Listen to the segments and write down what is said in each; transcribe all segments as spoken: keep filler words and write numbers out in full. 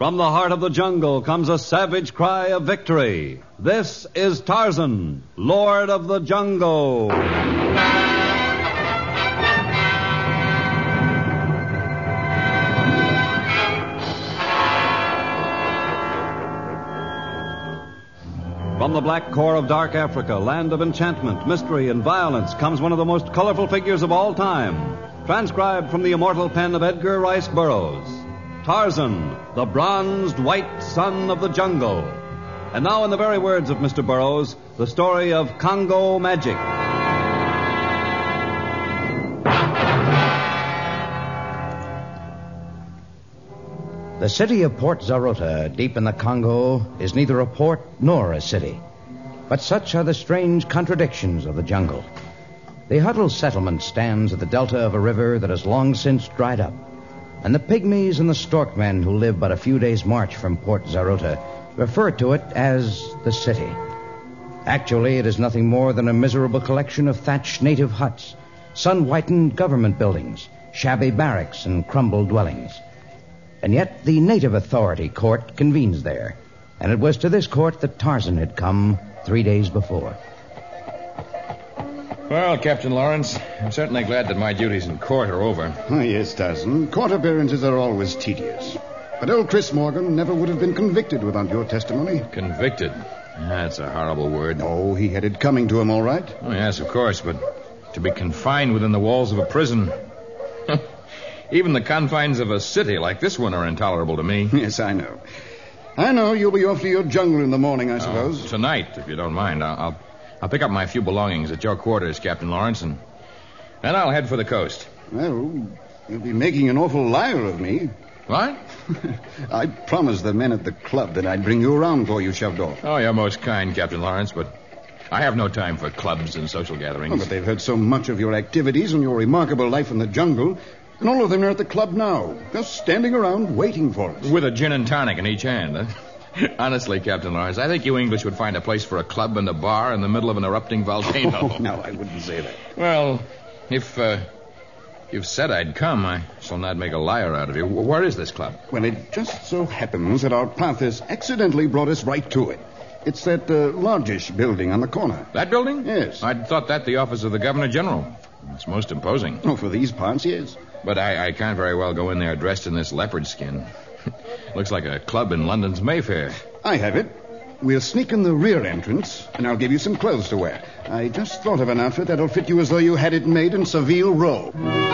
From the heart of the jungle comes a savage cry of victory. This is Tarzan, Lord of the Jungle. From the black core of dark Africa, land of enchantment, mystery, and violence, comes one of the most colorful figures of all time. Transcribed from the immortal pen of Edgar Rice Burroughs. Tarzan, the bronzed white son of the jungle. And now, in the very words of Mister Burroughs, the story of Congo Magic. The city of Port Zarota, deep in the Congo, is neither a port nor a city. But such are the strange contradictions of the jungle. The huddled settlement stands at the delta of a river that has long since dried up. And the pygmies and the storkmen who live but a few days' march from Port Zarota refer to it as the city. Actually, it is nothing more than a miserable collection of thatched native huts, sun-whitened government buildings, shabby barracks, and crumbled dwellings. And yet the native authority court convenes there, and it was to this court that Tarzan had come three days before. Well, Captain Lawrence, I'm certainly glad that my duties in court are over. Oh, yes, Tarzan. Court appearances are always tedious. But old Chris Morgan never would have been convicted without your testimony. Convicted? That's a horrible word. Oh, he had it coming to him, all right. Oh, yes, of course, but to be confined within the walls of a prison... Even the confines of a city like this one are intolerable to me. Yes, I know. I know you'll be off to your jungle in the morning, I suppose. Oh, tonight, if you don't mind. I'll, I'll I'll pick up my few belongings at your quarters, Captain Lawrence, and then I'll head for the coast. Well, you'll be making an awful liar of me. What? I promised the men at the club that I'd bring you around before you shoved off. Oh, you're most kind, Captain Lawrence, but I have no time for clubs and social gatherings. Oh, but they've heard so much of your activities and your remarkable life in the jungle... And all of them are at the club now, just standing around waiting for us. With a gin and tonic in each hand, huh? Honestly, Captain Lawrence, I think you English would find a place for a club and a bar in the middle of an erupting volcano. Oh, no, I wouldn't say that. Well, if uh, you've said I'd come, I shall not make a liar out of you. Where is this club? Well, it just so happens that our path has accidentally brought us right to it. It's that uh, largish building on the corner. That building? Yes. I'd thought that the office of the Governor General. It's most imposing. Oh, for these parts, yes. But I, I can't very well go in there dressed in this leopard skin. Looks like a club in London's Mayfair. I have it. We'll sneak in the rear entrance, and I'll give you some clothes to wear. I just thought of an outfit that'll fit you as though you had it made in Savile Row.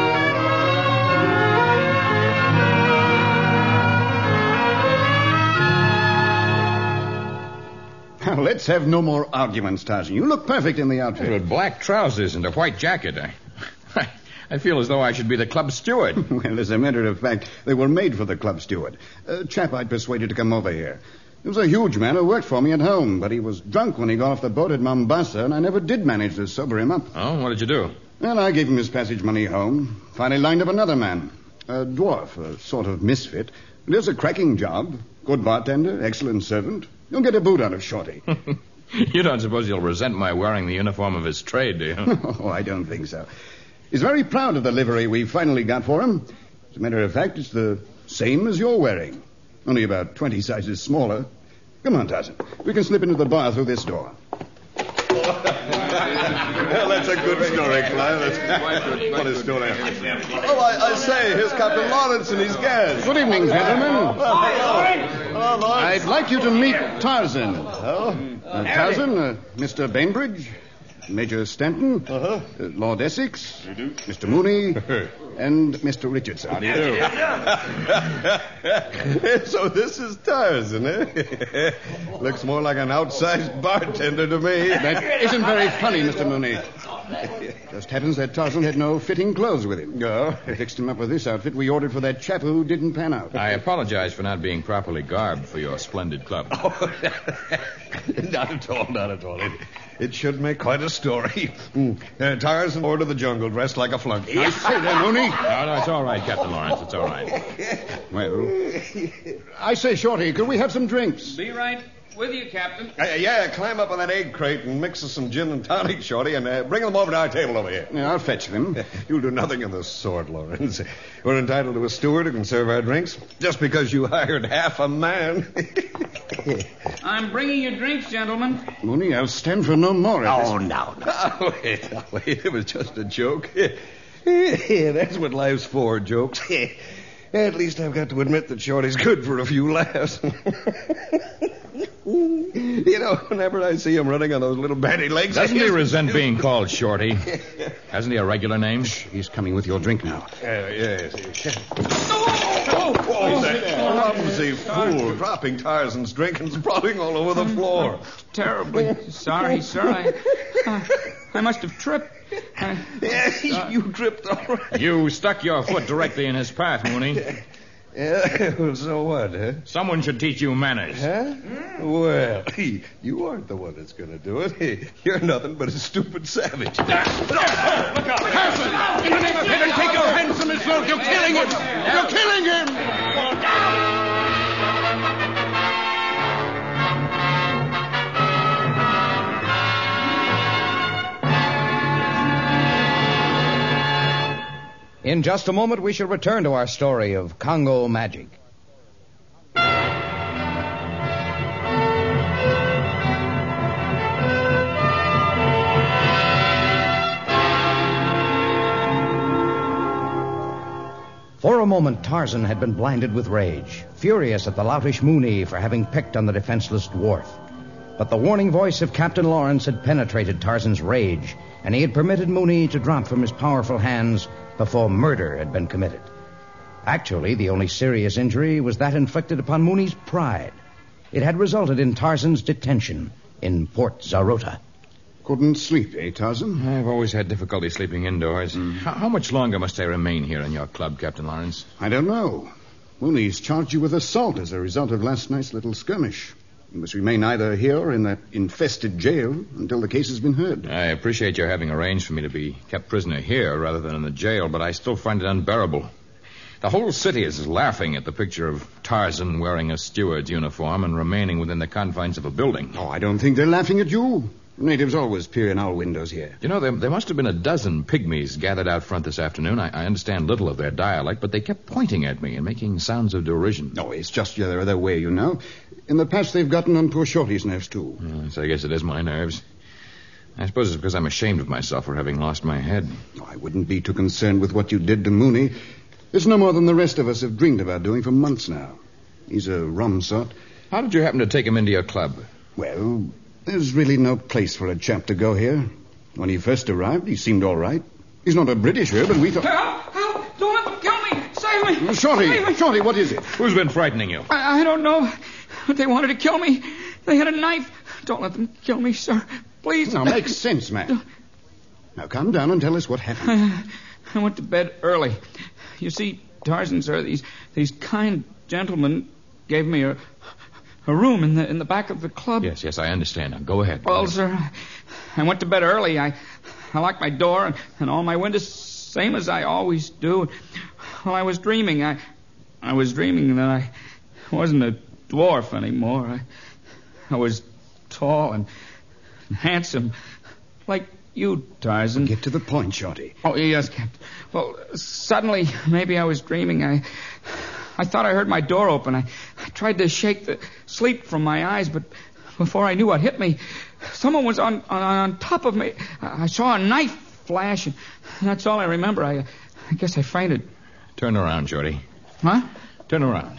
Now, let's have no more arguments, Tarzan. You look perfect in the outfit. With black trousers and a white jacket. I, I, I feel as though I should be the club steward. Well, as a matter of fact, they were made for the club steward. A chap I'd persuaded to come over here. He was a huge man who worked for me at home, but he was drunk when he got off the boat at Mombasa, and I never did manage to sober him up. Oh, what did you do? Well, I gave him his passage money home. Finally lined up another man. A dwarf, a sort of misfit. Lives a cracking job. Good bartender, excellent servant. You'll get a boot out of Shorty. You don't suppose he'll resent my wearing the uniform of his trade, do you? Oh, I don't think so. He's very proud of the livery we finally got for him. As a matter of fact, it's the same as you're wearing. Only about twenty sizes smaller. Come on, Tarzan. We can slip into the bar through this door. Well, that's a good story, Clive. What a story. Oh, I, I say, here's Captain Lawrence and his guests. Good evening, gentlemen. Hello, Lawrence. I'd like you to meet Tarzan. Oh? Uh, Tarzan, uh, Mister Bainbridge, Major Stanton, uh-huh. uh, Lord Essex, Mister Mooney, and Mister Richardson. How do you do? So this is Tarzan, eh? Looks more like an outsized bartender to me. That isn't very funny, Mister Mooney. Just happens that Tarzan had no fitting clothes with him. Oh. I fixed him up with this outfit we ordered for that chap who didn't pan out. I apologize for not being properly garbed for your splendid club. Oh, not at all, not at all. It, it should make quite a story. Mm. Uh, Tarzan, Lord of the Jungle, dressed like a flunky. I say there, Mooney. No, no, it's all right, Captain Lawrence. It's all right. Well, I say, Shorty, could we have some drinks? Be right. With you, Captain. Uh, yeah, climb up on that egg crate and mix us some gin and tonic, Shorty, and uh, bring them over to our table over here. Yeah, I'll fetch them. You'll do nothing of the sort, Lawrence. We're entitled to a steward who can serve our drinks just because you hired half a man. I'm bringing you drinks, gentlemen. Mooney, I'll stand for no more of Oh, this. no, no. Oh, wait, oh, wait. It was just a joke. That's what life's for, jokes. At least I've got to admit that Shorty's good for a few laughs. You know, whenever I see him running on those little batty legs... Doesn't he resent being called Shorty? Hasn't he a regular name? He's coming with your drink now. Uh, yes. Oh, oh, that clumsy fool, dropping Tarzan's drink and sprawling all over the floor. Terribly sorry, sir. I, uh, I must have tripped. I, Yeah, you tripped all right. You stuck your foot directly in his path, Mooney. Yeah, well, so what, huh? Someone should teach you manners. Huh? Well, you aren't the one that's going to do it. You're nothing but a stupid savage. Look out! Carson! In the name of heaven, take your hands from his throat! You're killing him! You're killing him! In just a moment, we shall return to our story of Congo magic. For a moment, Tarzan had been blinded with rage, furious at the loutish Mooney for having picked on the defenseless dwarf. But the warning voice of Captain Lawrence had penetrated Tarzan's rage, and he had permitted Mooney to drop from his powerful hands before murder had been committed. Actually, the only serious injury was that inflicted upon Mooney's pride. It had resulted in Tarzan's detention in Port Zarota. Couldn't sleep, eh, Tarzan? I've always had difficulty sleeping indoors. Mm. How, how much longer must I remain here in your club, Captain Lawrence? I don't know. Mooney's charged you with assault as a result of last night's little skirmish. You must remain either here or in that infested jail until the case has been heard. I appreciate your having arranged for me to be kept prisoner here rather than in the jail, but I still find it unbearable. The whole city is laughing at the picture of Tarzan wearing a steward's uniform and remaining within the confines of a building. Oh, I don't think they're laughing at you. Natives always peer in our windows here. You know, there, there must have been a dozen pygmies gathered out front this afternoon. I, I understand little of their dialect, but they kept pointing at me and making sounds of derision. No, it's just their, their way, you know. In the past, they've gotten on poor Shorty's nerves, too. Yes, I guess it is my nerves. I suppose it's because I'm ashamed of myself for having lost my head. Oh, I wouldn't be too concerned with what you did to Mooney. It's no more than the rest of us have dreamed about doing for months now. He's a rum sort. How did you happen to take him into your club? Well, there's really no place for a chap to go here. When he first arrived, he seemed all right. He's not a Britisher, but we thought... Help! Help! Don't let them kill me! Save me! Shorty! Save me! Shorty, what is it? Who's been frightening you? I, I don't know. But they wanted to kill me. They had a knife. Don't let them kill me, sir. Please. Now, make sense, man. Now, calm down and tell us what happened. I, I went to bed early. You see, Tarzan, sir, these these kind gentlemen gave me a a room in the in the back of the club. Yes, yes, I understand. Now, go ahead. Well, Go sir, I, I went to bed early. I I locked my door and, and all my windows, same as I always do. While I was dreaming, I I was dreaming that I wasn't a dwarf anymore. I I was tall and handsome, like you, Tarzan. Get to the point, Shorty. Oh, yes, Captain. Well, suddenly, maybe I was dreaming. I I thought I heard my door open. I, I tried to shake the sleep from my eyes, but before I knew what hit me, someone was on on, on top of me. I, I saw a knife flash, and that's all I remember. I, I guess I fainted. Turn around, Shorty. Huh? Turn around.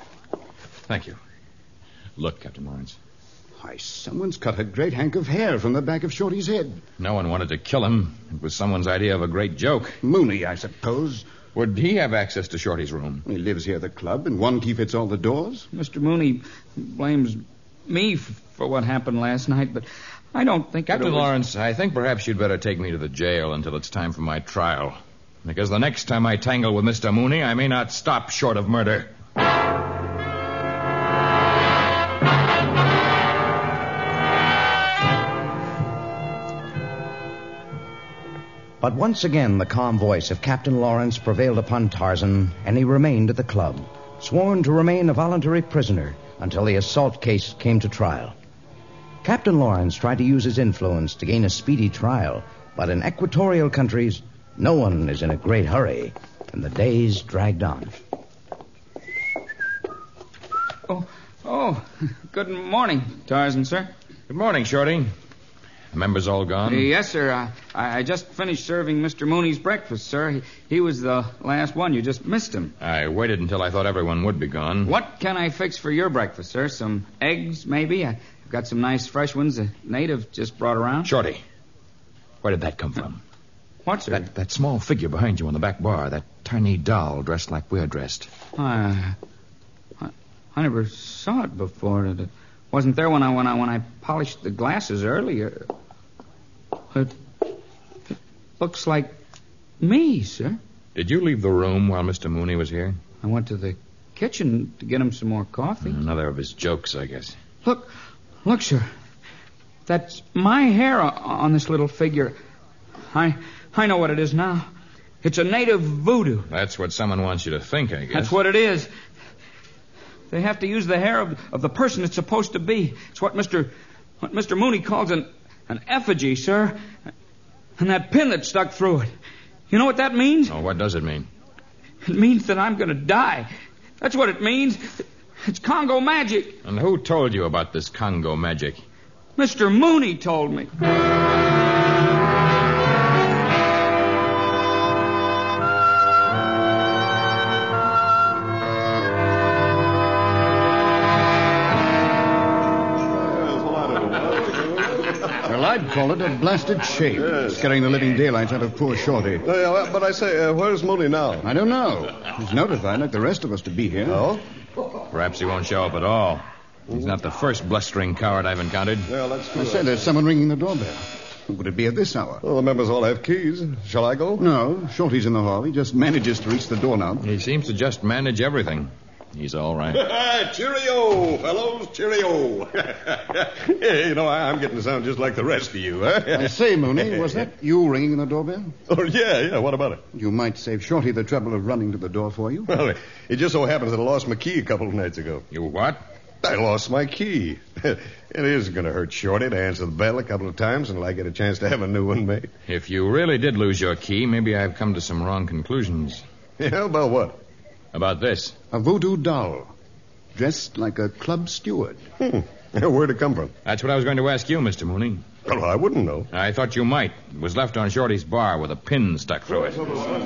Thank you. Look, Captain Lawrence. Why, someone's cut a great hank of hair from the back of Shorty's head. No one wanted to kill him. It was someone's idea of a great joke. Mooney, I suppose. Would he have access to Shorty's room? He lives here at the club, and one key fits all the doors. Mister Mooney blames me f- for what happened last night, but I don't think... Captain it was... Lawrence, I think perhaps you'd better take me to the jail until it's time for my trial. Because the next time I tangle with Mister Mooney, I may not stop short of murder. But once again, the calm voice of Captain Lawrence prevailed upon Tarzan, and he remained at the club, sworn to remain a voluntary prisoner until the assault case came to trial. Captain Lawrence tried to use his influence to gain a speedy trial, but in equatorial countries, no one is in a great hurry, and the days dragged on. Oh, oh, good morning, Tarzan, sir. Good morning, Shorty. The members all gone? Uh, yes, sir. Uh, I, I just finished serving Mister Mooney's breakfast, sir. He, he was the last one. You just missed him. I waited until I thought everyone would be gone. What can I fix for your breakfast, sir? Some eggs, maybe? I've got some nice fresh ones a native just brought around. Shorty, where did that come from? What, sir? That, that small figure behind you on the back bar, that tiny doll dressed like we're dressed. Uh, I, I never saw it before. It wasn't there when I when I when I polished the glasses earlier. It, it looks like me, sir. Did you leave the room while Mister Mooney was here? I went to the kitchen to get him some more coffee. Another of his jokes, I guess. Look, look, sir. That's my hair on this little figure. I I know what it is now. It's a native voodoo. That's what someone wants you to think, I guess. That's what it is. They have to use the hair of, of the person it's supposed to be. It's what Mister what Mister Mooney calls an an effigy, sir. And that pin that's stuck through it. You know what that means? Oh, what does it mean? It means that I'm going to die. That's what it means. It's Congo magic. And who told you about this Congo magic? Mister Mooney told me. I'd call it a blasted shame. Yes. Scaring the living daylights out of poor Shorty. Uh, yeah, but I say, uh, where's Mooney now? I don't know. He's notified, like the rest of us, to be here. Oh? Perhaps he won't show up at all. He's not the first blustering coward I've encountered. Yeah, let's do I that. said there's someone ringing the doorbell. Who would it be at this hour? Well, the members all have keys. Shall I go? No, Shorty's in the hall. He just manages to reach the doorknob. He seems to just manage everything. He's all right. Cheerio, fellows, cheerio. Yeah, you know, I'm getting to sound just like the rest of you, huh? I say, Mooney, was that you ringing the doorbell? Oh, yeah, yeah, what about it? You might save Shorty the trouble of running to the door for you. Well, it just so happens that I lost my key a couple of nights ago. You what? I lost my key. It isn't going to hurt Shorty to answer the bell a couple of times until I get a chance to have a new one made. If you really did lose your key, maybe I've come to some wrong conclusions. Yeah, about what? About this. A voodoo doll, dressed like a club steward. Hmm. Where'd it come from? That's what I was going to ask you, Mister Mooney. Well, I wouldn't know. I thought you might. It was left on Shorty's bar with a pin stuck through it.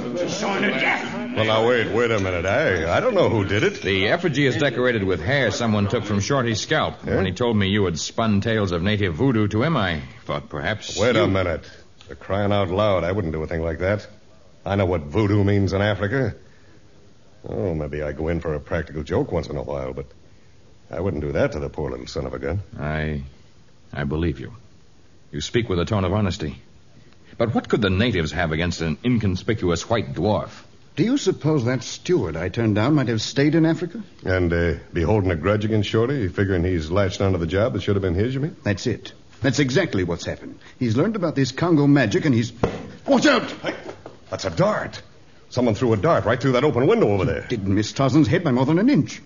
Well, now, wait, wait a minute. I I don't know who did it. The effigy is decorated with hair someone took from Shorty's scalp. Yeah? When he told me you had spun tales of native voodoo to him, I thought perhaps... Wait you... a minute. For crying out loud, I wouldn't do a thing like that. I know what voodoo means in Africa. Oh, maybe I go in for a practical joke once in a while, but I wouldn't do that to the poor little son of a gun. I... I believe you. You speak with a tone of honesty. But what could the natives have against an inconspicuous white dwarf? Do you suppose that steward I turned down might have stayed in Africa? And uh, be holding a grudge against Shorty, figuring he's latched onto the job that should have been his, you mean? That's it. That's exactly what's happened. He's learned about this Congo magic, and he's... Watch out! Hey, that's a dart. Someone threw a dart right through that open window over there. Didn't miss Tarzan's head by more than an inch.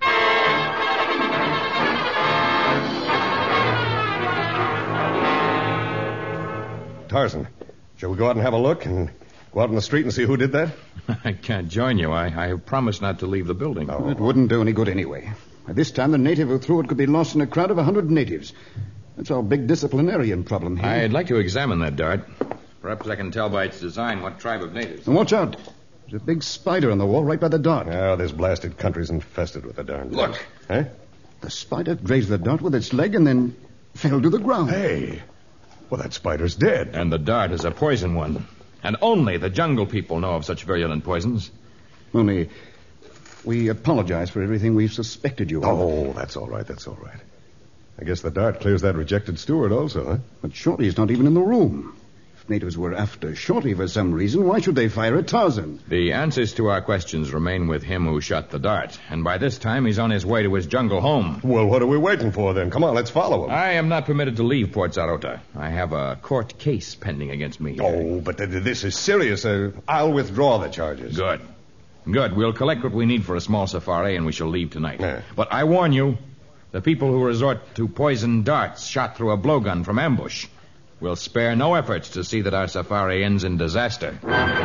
Tarzan, shall we go out and have a look and go out in the street and see who did that? I can't join you. I, I have promised not to leave the building. Oh. It wouldn't do any good anyway. At this time, the native who threw it could be lost in a crowd of a hundred natives. That's our big disciplinarian problem here. I'd like to examine that dart. Perhaps I can tell by its design what tribe of natives. And watch out. There's a big spider on the wall right by the dart. Oh, this blasted country's infested with the darn... Look. Huh? The spider grazed the dart with its leg and then fell to the ground. Hey. Well, that spider's dead. And the dart is a poison one. And only the jungle people know of such virulent poisons. Only, we apologize for everything we've suspected you of. Oh, that's all right, that's all right. I guess the dart clears that rejected steward also, huh? But Shorty's not even in the room. If natives were after Shorty for some reason, why should they fire at Tarzan? The answers to our questions remain with him who shot the dart. And by this time, he's on his way to his jungle home. Well, what are we waiting for then? Come on, let's follow him. I am not permitted to leave Port Zarota. I have a court case pending against me. Oh, but th- this is serious. Uh, I'll withdraw the charges. Good. Good. We'll collect what we need for a small safari, and we shall leave tonight. Yeah. But I warn you, The people who resort to poisoned darts shot through a blowgun from ambush will spare no efforts to see that our safari ends in disaster.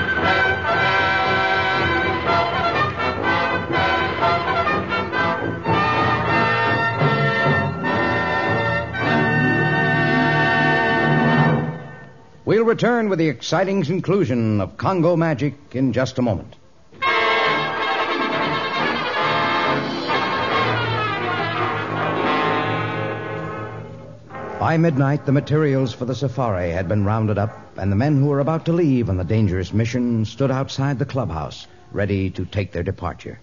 We'll return with the exciting conclusion of Congo Magic in just a moment. By midnight, the materials for the safari had been rounded up, and the men who were about to leave on the dangerous mission stood outside the clubhouse, ready to take their departure.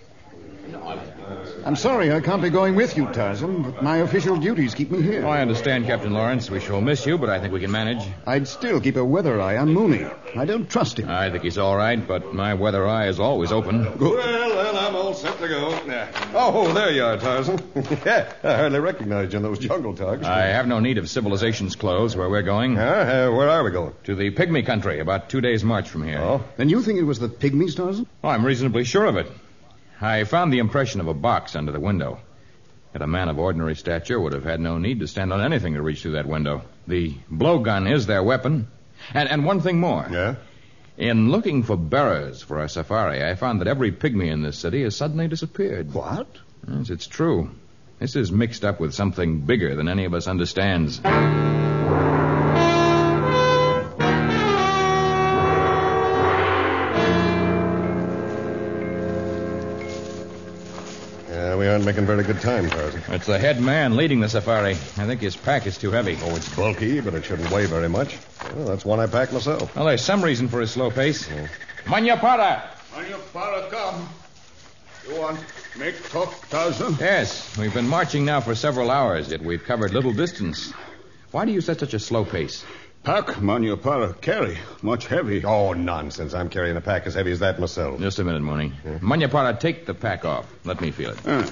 I'm sorry I can't be going with you, Tarzan, but my official duties keep me here. Oh, I understand, Captain Lawrence. We shall miss you, but I think we can manage. I'd still keep a weather eye on Mooney. I don't trust him. I think he's all right, but my weather eye is always open. Well, well, I'm all set to go. Oh, there you are, Tarzan. Yeah, I hardly recognized you in those jungle togs. I have no need of civilization's clothes where we're going. Uh, uh, where are we going? To the pygmy country, about two days' march from here. Oh? Then you think it was the pygmies, Tarzan? Oh, I'm reasonably sure of it. I found the impression of a box under the window. Yet a man of ordinary stature would have had no need to stand on anything to reach through that window. The blowgun is their weapon. And, and one thing more. Yeah? In looking for bearers for our safari, I found that every pygmy in this city has suddenly disappeared. What? Yes, it's true. This is mixed up with something bigger than any of us understands. We aren't making very good time, Tarzan. It's the head man leading the safari. I think his pack is too heavy. Oh, it's bulky, but it shouldn't weigh very much. Well, that's one I packed myself. Well, there's some reason for his slow pace. Yeah. Manyapara! Manyapara, come. You want make talk, Tarzan? Yes, we've been marching now for several hours, yet we've covered little distance. Why do you set such a slow pace? Pack, Manyapara, carry. Much heavy. Oh, nonsense. I'm carrying a pack as heavy as that myself. Just a minute, Mooney. Yeah. Manyapara, take the pack off. Let me feel it. Uh.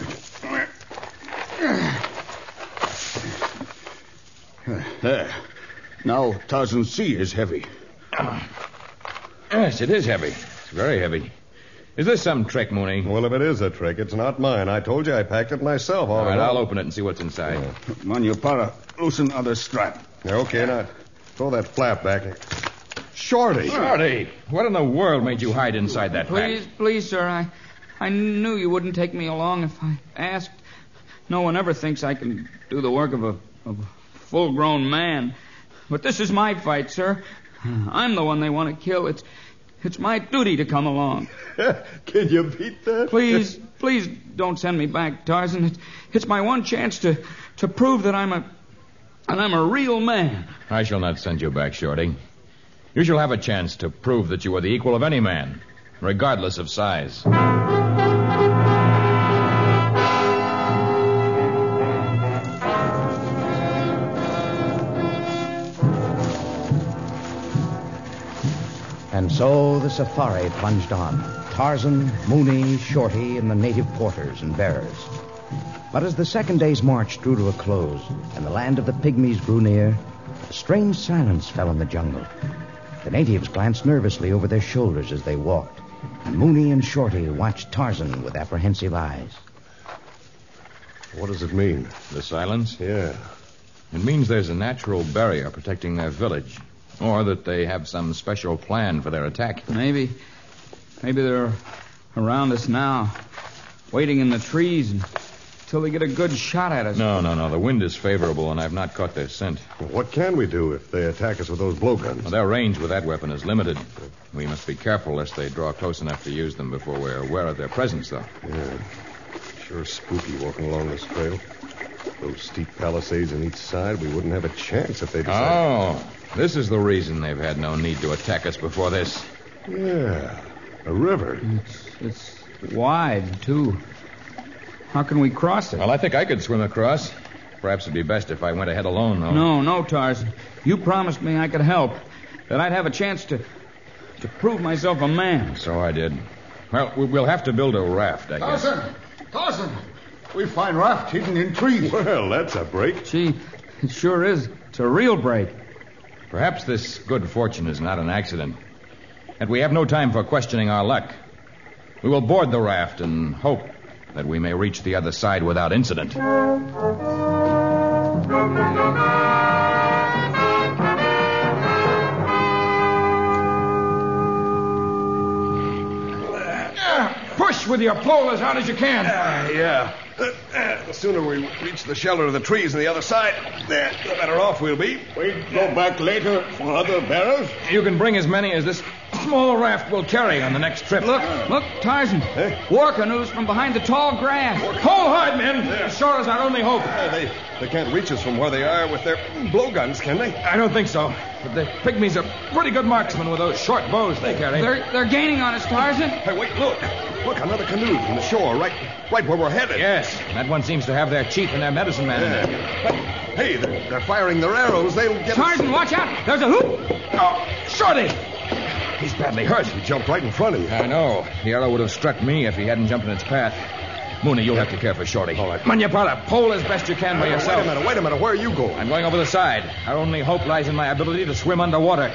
There. Now Tarzan C is heavy. Uh. Yes, it is heavy. It's very heavy. Is this some trick, Mooney? Well, if it is a trick, it's not mine. I told you I packed it myself. All, all right, I'll open it and see what's inside. Yeah. Manyapara, loosen other strap. Yeah, okay, now throw that flap back. Shorty! Shorty! What in the world made you hide inside that please, pack? Please, please, sir, I, I knew you wouldn't take me along if I asked. No one ever thinks I can do the work of a, of a full-grown man. But this is my fight, sir. I'm the one they want to kill. It's, it's my duty to come along. Can you beat that? Please, please don't send me back, Tarzan. It's, it's my one chance to, to prove that I'm a... And I'm a real man. I shall not send you back, Shorty. You shall have a chance to prove that you are the equal of any man, regardless of size. And so the safari plunged on. Tarzan, Mooney, Shorty, and the native porters and bearers. But as the second day's march drew to a close and the land of the pygmies grew near, a strange silence fell on the jungle. The natives glanced nervously over their shoulders as they walked, and Mooney and Shorty watched Tarzan with apprehensive eyes. What does it mean? The silence? Yeah. It means there's a natural barrier protecting their village, or that they have some special plan for their attack. Maybe. Maybe they're around us now, waiting in the trees and... till they get a good shot at us. No, no, no. The wind is favorable, and I've not caught their scent. Well, what can we do if they attack us with those blowguns? Well, their range with that weapon is limited. We must be careful lest they draw close enough to use them before we're aware of their presence, though. Yeah. Sure spooky walking along this trail. Those steep palisades on each side, we wouldn't have a chance if they decided... Oh, this is the reason they've had no need to attack us before this. Yeah, a river. It's, it's wide, too. How can we cross it? Well, I think I could swim across. Perhaps it'd be best if I went ahead alone, though. No, no, Tarzan. You promised me I could help. That I'd have a chance to to prove myself a man. So I did. Well, we'll have to build a raft, I guess. Tarzan! Tarzan! We find raft hidden in trees. Well, that's a break. Gee, it sure is. It's a real break. Perhaps this good fortune is not an accident. And we have no time for questioning our luck. We will board the raft and hope that we may reach the other side without incident. Push with your pole as hard as you can. Uh, yeah. Uh, uh, the sooner we reach the shelter of the trees on the other side, uh, the better off we'll be. We'll go back later for other barrels. You can bring as many as this small raft will carry on the next trip. Look, look, Tarzan. Hey? War canoes from behind the tall grass. Hold hard, men. Yeah. Shore is our only hope. Uh, they, they can't reach us from where they are with their blowguns, can they? I don't think so. But the pygmies are pretty good marksmen with those short bows they carry. They're, they're gaining on us, Tarzan. Hey, wait, look. Look, another canoe from the shore, right right where we're headed. Yes, that one seems to have their chief and their medicine man in there. Hey, they're, they're firing their arrows. They'll get Tarzan, us. watch out. There's a hoop. Oh, Shorty! He's badly hurt. He jumped right in front of you. I know. The arrow would have struck me if he hadn't jumped in its path. Mooney, you'll have to care for Shorty. All right. Manapala, pole as best you can by Wait yourself. a minute, wait a minute. Where are you going? I'm going over the side. Our only hope lies in my ability to swim underwater.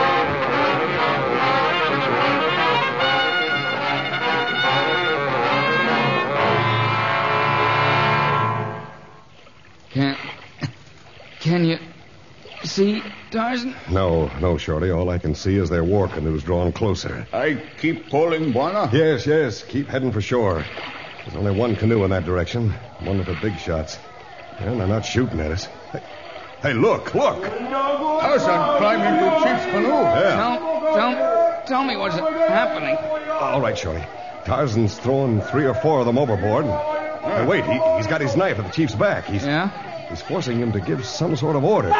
Can, can you see, Tarzan? No, no, Shorty. All I can see is their war canoes drawing closer. I keep pulling, Buana. Yes, yes. Keep heading for shore. There's only one canoe in that direction. One of the big shots. And they're not shooting at us. Hey, hey look, look. Tarzan climbed into Chief's canoe. Yeah. Tell, tell, tell me what's happening. All right, Shorty. Tarzan's throwing three or four of them overboard. Hey, wait, he, he's got his knife at the chief's back. He's, Yeah? he's forcing him to give some sort of order.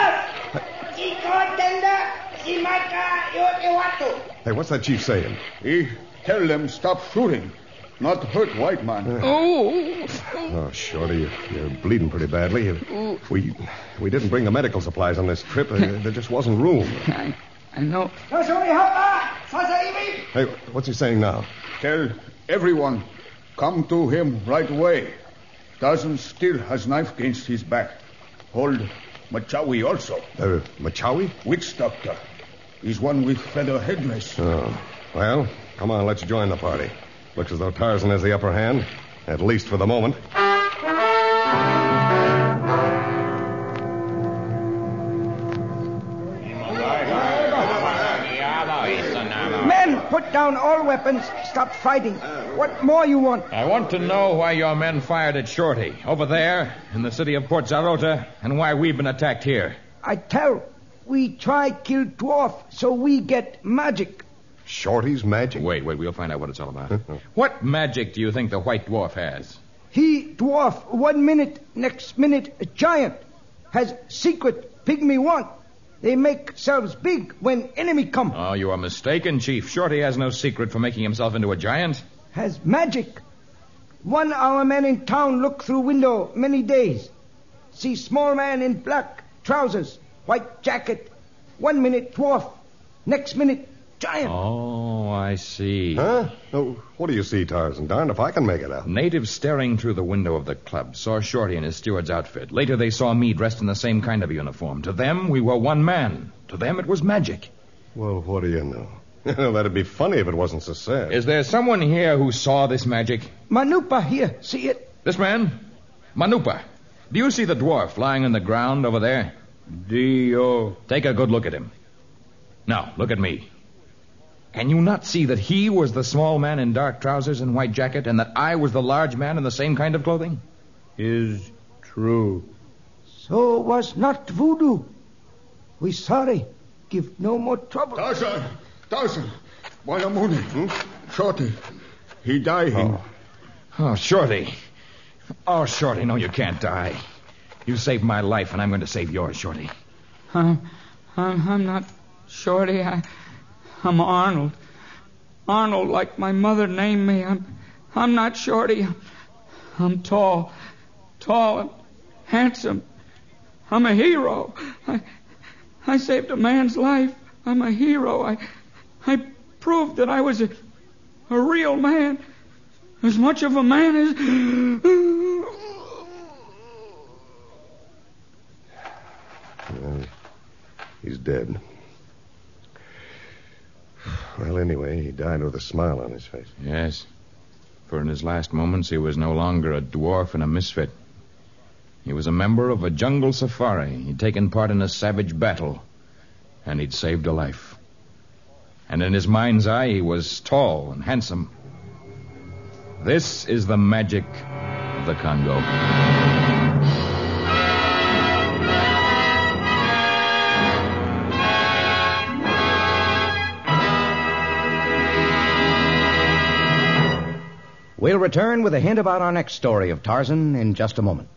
Hey, what's that chief saying? He tell them stop shooting, not hurt white man. Oh. Oh, Shorty, you're, you're bleeding pretty badly. We we didn't bring the medical supplies on this trip. Uh, there just wasn't room. I, I know. Hey, what's he saying now? Tell everyone, come to him right away. Tarzan still has knife against his back. Hold Machawi also. Uh, Machawi? Witch doctor. He's one with feather headdress. Oh. Well, come on, let's join the party. Looks as though Tarzan has the upper hand, at least for the moment. Men, put down all weapons. Stop fighting. What more you want? I want to know why your men fired at Shorty over there in the city of Port Zarota and why we've been attacked here. I tell. We try kill dwarf, so we get magic. Shorty's magic? Wait, wait, we'll find out what it's all about. What magic do you think the white dwarf has? He dwarf one minute, next minute a giant. Has secret pygmy want. They make selves big when enemy come. Oh, you are mistaken, Chief. Shorty has no secret for making himself into a giant. Has magic. One our man in town look through window many days. See small man in black trousers, white jacket. One minute dwarf, next minute giant. Oh, I see. Huh? Oh, what do you see, Tarzan? Darned if I can make it out. Natives staring through the window of the club saw Shorty in his steward's outfit. Later they saw me dressed in the same kind of uniform. To them, we were one man. To them, it was magic. Well, what do you know? That'd be funny if it wasn't so sad. Is there someone here who saw this magic? Manupa here, see it? This man? Manupa. Do you see the dwarf lying on the ground over there? Dio. Take a good look at him. Now, look at me. Can you not see that he was the small man in dark trousers and white jacket, and that I was the large man in the same kind of clothing? Is true. So was not voodoo. We sorry. Give no more trouble. Tarzan, Tarzan, Buanamune, hmm? Shorty, he dying. Oh. oh, Shorty. Oh, Shorty, no, you can't die. You saved my life, and I'm going to save yours, Shorty. I'm, I'm, I'm not Shorty. I, I'm Arnold. Arnold, like my mother named me. I'm, I'm not Shorty. I'm, I'm tall, tall and handsome. I'm a hero. I, I saved a man's life. I'm a hero. I, I proved that I was a, a real man. As much of a man as... Well, he's dead. Well, anyway, he died with a smile on his face. Yes. for in his last moments he was no longer a dwarf and a misfit. He was a member of a jungle safari. He'd taken part in a savage battle, and he'd saved a life. And in his mind's eye, he was tall and handsome. This is the magic of the Congo. We'll return with a hint about our next story of Tarzan in just a moment.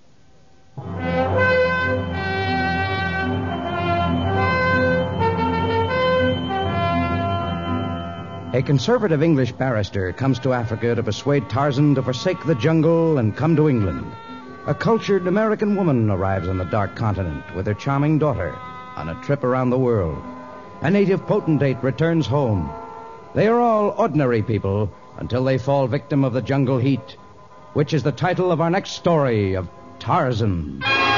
A conservative English barrister comes to Africa to persuade Tarzan to forsake the jungle and come to England. A cultured American woman arrives on the dark continent with her charming daughter on a trip around the world. A native potentate returns home. They are all ordinary people until they fall victim of the jungle heat, which is the title of our next story of Tarzan.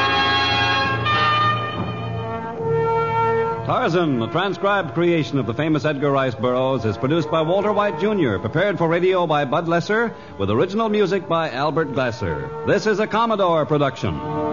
Tarzan, a transcribed creation of the famous Edgar Rice Burroughs, is produced by Walter White Junior, prepared for radio by Bud Lesser, with original music by Albert Glasser. This is a Commodore production.